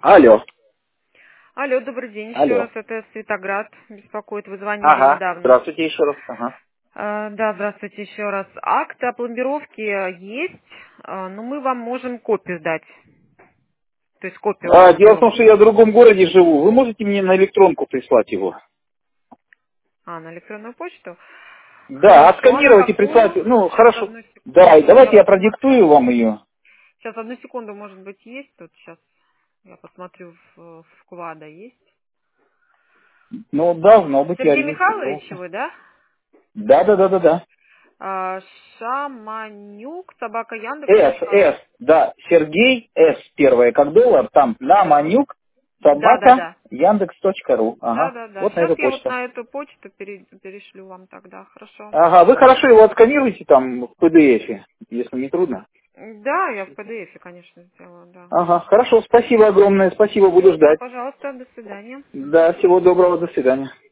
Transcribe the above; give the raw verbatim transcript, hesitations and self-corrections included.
Алло. Алло, добрый день еще Алло. раз. Это Светоград беспокоит. Вы звонили Ага. недавно. Здравствуйте еще раз. Ага. А, да, здравствуйте еще раз. Акт о пломбировке есть, а, но мы вам можем копию дать. То есть копию А, дело в том, что пломбировки. я в другом городе живу. Вы можете мне на электронку прислать его? А, на электронную почту? Да, Хорошо, а на отсканировать и прислать. какую? Ну, Сейчас, хорошо. одну Да, и секунду. Я давайте я посмотрю. продиктую вам ее. Сейчас, одну секунду, может быть, есть. Тут сейчас я посмотрю, в, в вклада есть. Ну, должно быть, я Сергей Михайлович, регистрировался. вы, да? Да, да, да, да, да. А, Шаманюк, собака Яндекс С, точка ру. С, да, Сергей, С первое, как доллар, там, на Манюк, Да, да, собака, да. яндекс точка ру. Да, Ага, да, да. вот на Сейчас эту я вот почту. на эту почту пере- перешлю вам тогда, хорошо. Ага, вы хорошо его отсканируете там в пи ди эф, если не трудно. Да, я в пи ди эф, конечно, сделаю, да. Ага, хорошо, спасибо огромное, спасибо, буду Все, ждать. пожалуйста, до свидания. Да, всего доброго, до свидания.